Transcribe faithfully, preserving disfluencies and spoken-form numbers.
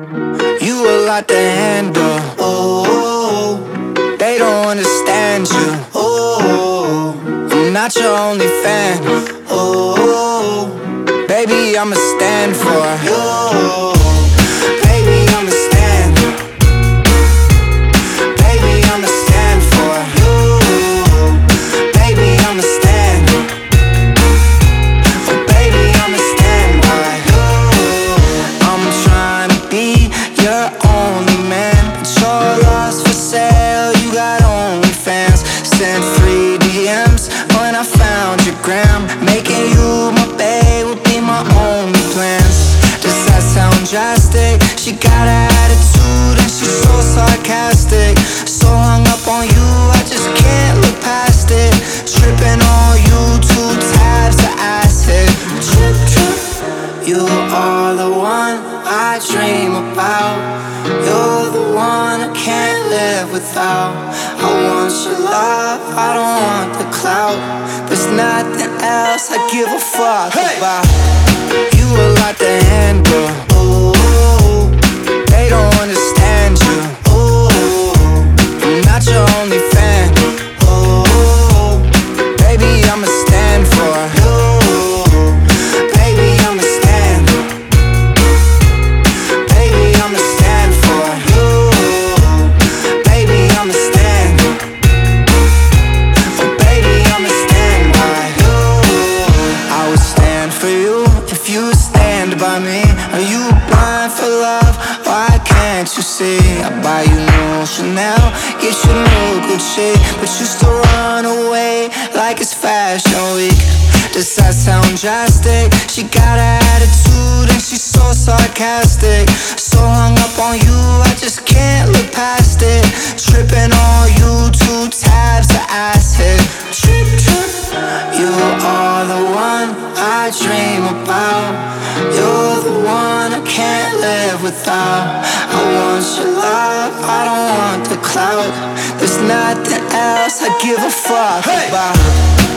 You a lot to handle. Oh, they don't understand you. Oh, I'm not your only fan. Oh, baby, I'ma stand for you. Baby, I'ma stand. Baby, I'ma stand for you. Baby, I'ma stand. Baby, I'ma stand by you. I'm trying to be your only man, but you're lost for sale. You got only fans. Sent three D Ms when I found your gram. Making you my babe would be my only plans. Does that sound drastic? She got an attitude and she's so sarcastic. So hung up on you, I just can't look past it. Tripping on you, two tabs to acid. Trip, trip. You are the one I dream about. You're the one I can't live without. I want your love, I don't want the clout. There's nothing else I give a fuck hey. about. You a lot to handle. Oh, they don't understand you. Oh, I'm not your only fan. Oh, baby, I'ma stand for you. Baby, I'ma stand. Baby, I'ma stand for you. Baby, I'ma stand. Oh, baby, I'ma stand by you. I would stand for you if you would stand by me. Are you blind for love? Why can't you see? I buy you new Chanel, get you new Gucci, but you still run away like it's fashion week. Does that sound drastic? She got an attitude and she's so sarcastic. So hung up on you, I just can't look past it. Tripping on you, two tabs to acid. Trip, trip. You are the one I dream about. You're the one I can't live without. I want your love, I don't want the clout. There's nothing else I give a fuck hey. about.